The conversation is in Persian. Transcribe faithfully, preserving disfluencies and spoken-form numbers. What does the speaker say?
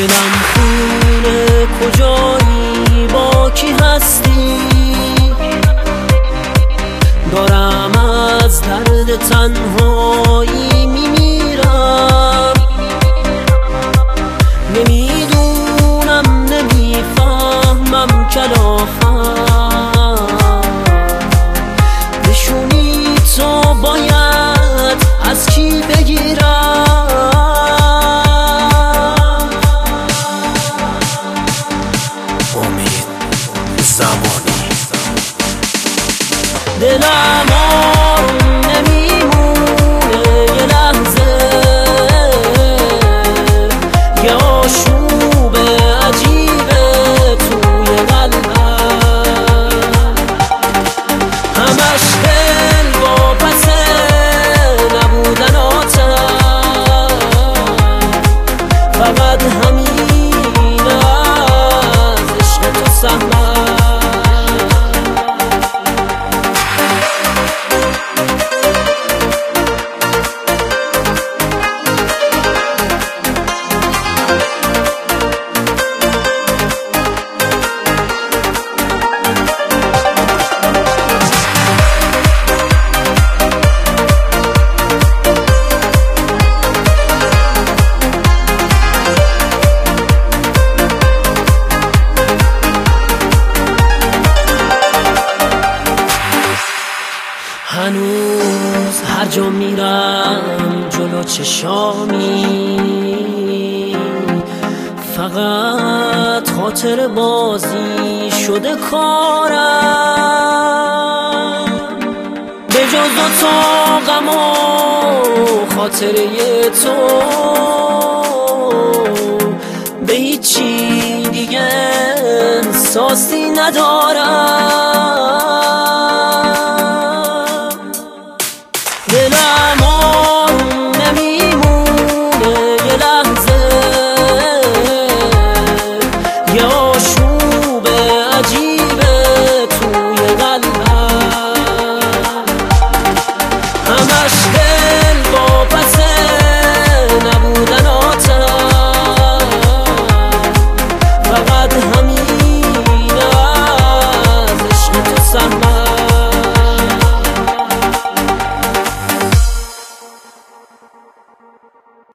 دلم خونه کجایی، با کی هستی؟ دارم از درد تنهایی میمیرم. نمیدونم نمیفهمم کلافم، نشونی تو باید از کی بگیرم؟ امید زمانی. دلم آروم نمیمونه یه لحظه، یه آشوب عجیبه توی قلبم، همش دل واپسه نبودناتم، فقط همین از عشق تو سهمم. هنوز هر جا میرم جلو چشامی، فقط خاطر بازی شده کارم، به جز تو غم و خاطره تو به هیچی دیگه احساسی ندارم.